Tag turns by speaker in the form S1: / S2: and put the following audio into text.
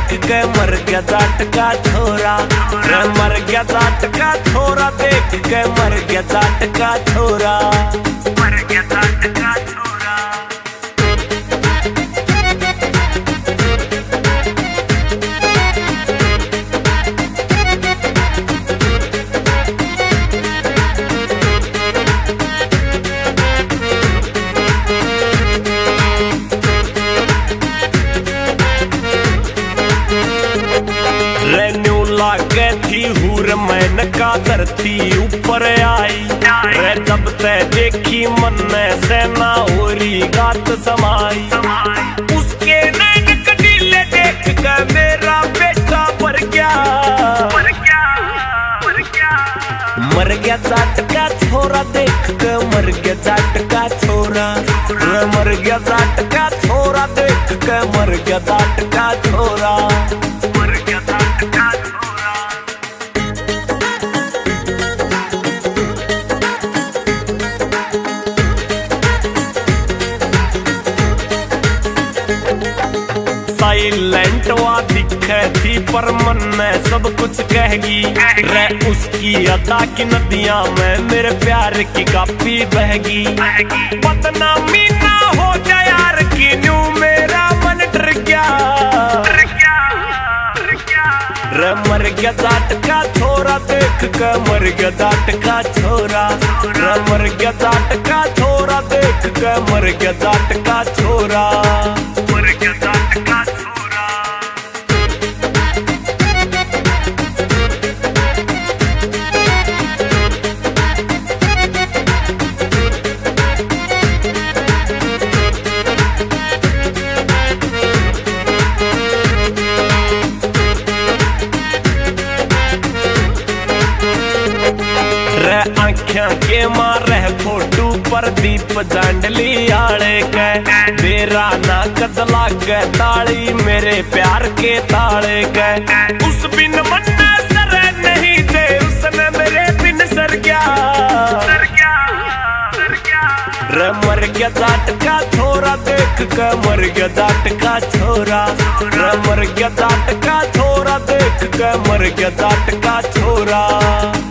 S1: देख के मर गया जाट का छोरा। रे मर गया जाट का छोरा देख के मर गया जाट का छोरा। मर गया जाट का छोरा। रेन्यू लागे थी हूर मैन का धरती ऊपर आई। रे जब ते देखी मन सेना होरी गात समाई। उसके नैन कटीले देख के मेरा बेटा मर गया। मर गया जाट का छोरा देख के मर गया जाट का छोरा। मर गया जाट का छोरा देख के मर गया जाट का छोरा। मर गया जाट का छोरा। साइलेंट वा दिखे थी पर मन में सब कुछ कहेगी। रे उसकी अदा की नदियां में मेरे प्यार की कापी बहगी। बदनामी ना हो जाए यार की न्यू मेरा मन डर गया। रे मर गया जाट का छोरा देख के मर गया जाट का छोरा। रे मर गया जाट का छोरा देख के मर गया जाट का छोरा। मर गया जाट का छोरा। आँखियां के मारे फोटू पर दीप जांडली आले के। मेरा ना कद लागे ताली मेरे प्यार के ताले के। उस बिन मन सर नहीं दे उसने मेरे बिन सर गया। रे मर गया जाट का छोरा देख के मर गया जाट का छोरा। रे मर गया जाट का छोरा देख के मर गया जाट का छोरा।